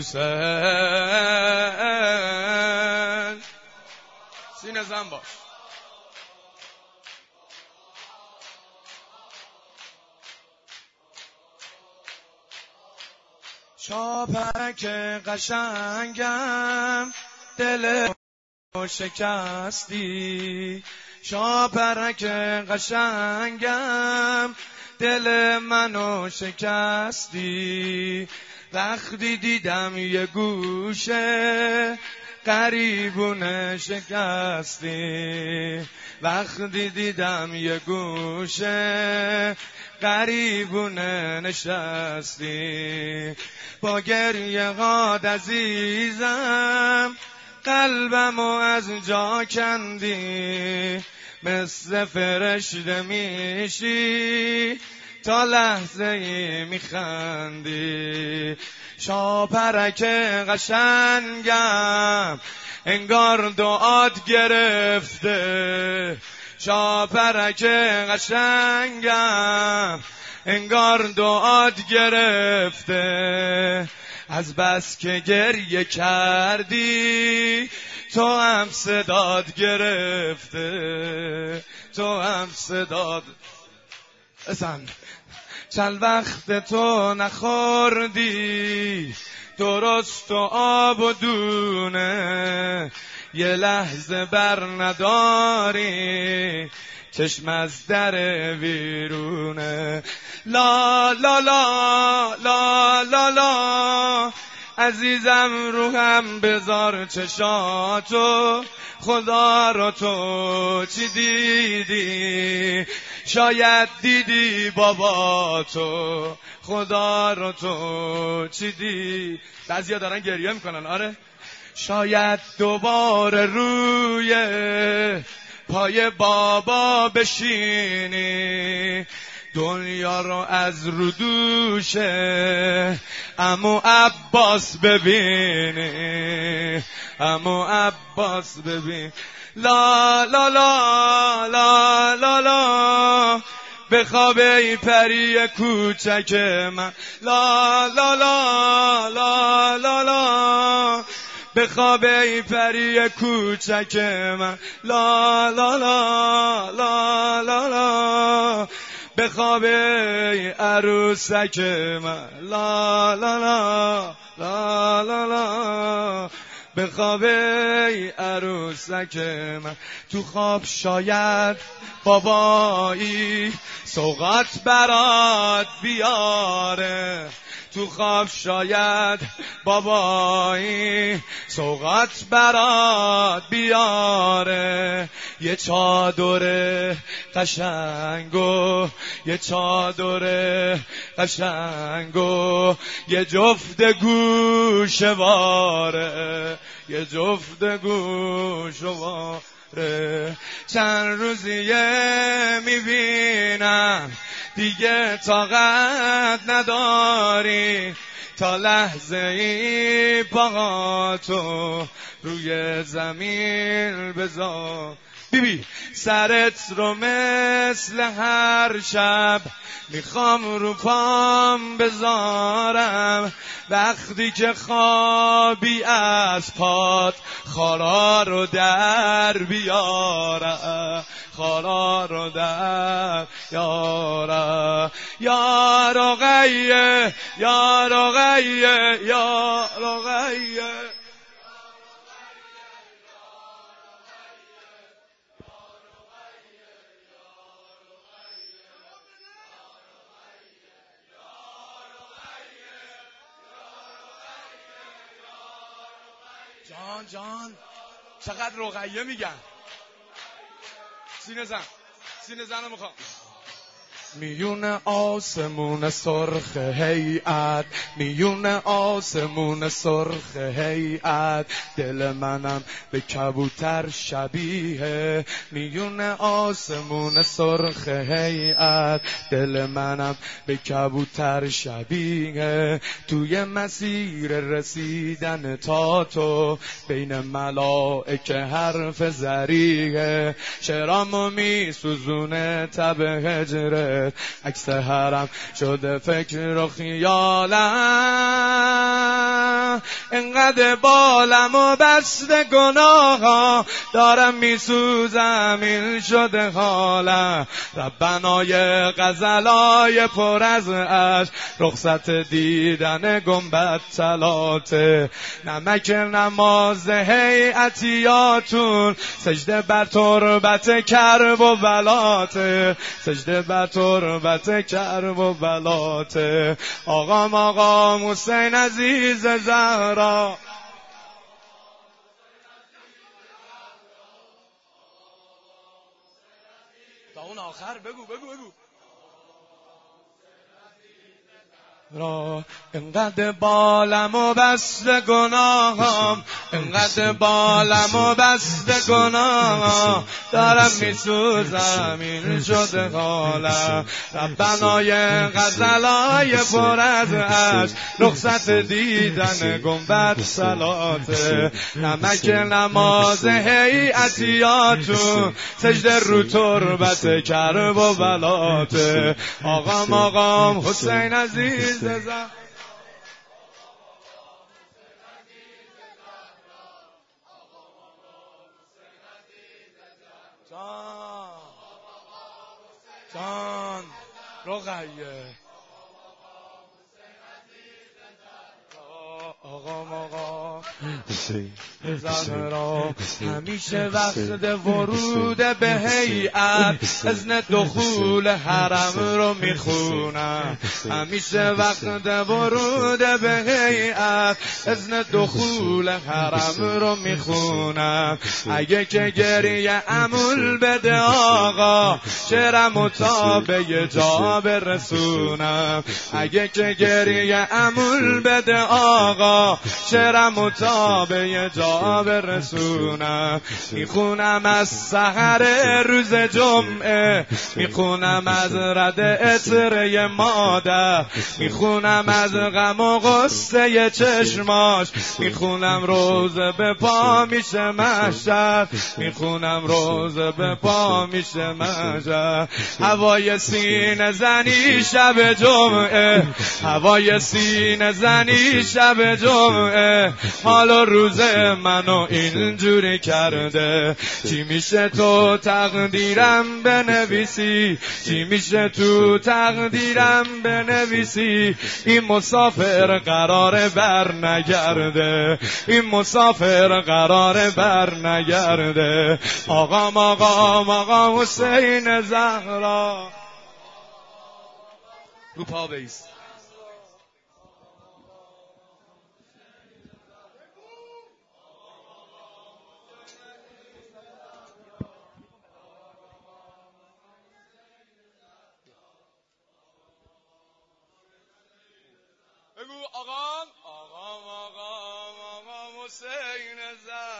حسین سینه زن باش. شاپرک قشنگم دل شکستی، شاپرک قشنگم دل منو شکستی. وقتی دیدم یه گوشه غریبونه شکستی، وقتی دیدم یه گوشه غریبونه نشستی. با گریه هات عزیزم قلبمو از جا کندی، مثل فرشته میشی تا لحظه ای میخندی. شاپرک قشنگم انگار دعات گرفته، شاپرک قشنگم انگار دعات گرفته. از بس که گریه کردی تو هم صدات گرفته، تو هم صدات اصلا. چند وقت تو نخوردی درست و آب و دونه، یه لحظه بر نداری چشم از در ویرونه. لا لا لا لا لا لا عزیزم روحم بذار چشاتو، خدا رو تو چی دیدی؟ شاید دیدی بابا تو، خدا رو تو چی دیدی؟ بعضیا دارن گریه میکنن. آره شاید دوباره روی پای بابا بشینی، دنیا رو از رو دوشه عمو عباس ببینی، عمو عباس ببین. لا لا لا لا لا لا بخواب ای پری کوچک من، لا لا لا لا لا لا بخواب ای پری کوچک من، لا لا لا لا لا لا بخواب ای عروسک من، لا لا لا لا لا لا بخواب ای عروسک من. تو خواب شاید بابایی سوغات برات بیاره، تو خواب شاید بابایی سوغات برات بیاره. یه چادر قشنگو، یه چادر قشنگو، یه جفت گوشواره، یه جفت گوشواره. چند روزیه میبینم دیگه طاقت نداری، تا لحظه ای پاهاتو روی زمین بذار. بیبی سرت رو مثل هر شب میخوام رو پام بذارم، وقتی که خوابی از پات خارا رو در بیارم، خارا رو در یارم. یا رقیه یا رقیه یا رقیه. جان جان چقدر رقیه میگن. سینه زن، سینه زن رو میخوام. میون آسمون سرخ هیئت، میون آسمون سرخ هیئت، دل منم به کبوتر شبیه. میون آسمون سرخ هیئت، دل منم به کبوتر شبیه. توی مسیر رسیدن تا تو بین ملائکه حرف زریه، شرامو میسوزونه تب هجره، عکس حرم شده فکر و خیالم. انقدر بالم و بسته گناها، دارم میسوزم این شده حالم. ربنای غزلای پر از عشق، رخصت دیدن گنبد طلاته. نمک نماز هیئتیاتون، سجده بر تربت کرب و بلاته، سجده بر تربت کرب و بلاته. آقا حسین عزیز زهرا، تا اون آخر بگو بگو بگو را. انقدر بالم و بسته گناهام، انقدر بالم و بسته گناهام، دارم میسوزم این شده حالم. ربنای غزلای پر از عشق، رخصت دیدن گنبد صلاته. نمک نماز هیئتیاتون، سجده رو تربت کرب و بلاته. آقام حسین عزیز زهرا، جان رقیه. آقا زهرا، همیشه وقت ورود به هیئت، اذن دخول حرم رو میخونم. همیشه وقت ورود به هیئت، اذن دخول حرم رو میخونم. اگه که گریه عمول بده آقا، شعرم و تا به یه جا برسونم. اگه که گریه عمول بده آقا، شعرم و تا به یه جا برسونم. میخونم از سحر روز جمعه، میخونم از رد عطر مادر، میخونم از غم و غصه چشماش، میخونم روز به پا میشه محشر، میخونم روز به پا میشه محشر. هوای سینه زنی شب جمعه، هوای سینه زنی شب جمعه، حال و روز منو اینجوری کرده. چی میشه تو تقدیرم بنویسی، چی میشه تو تقدیرم بنویسی. این مسافر قراره بر نگرده، این مسافر قراره بر نگرده. آقا حسین زهرا، رو پا بیست. بگو آقا حسین زهرا.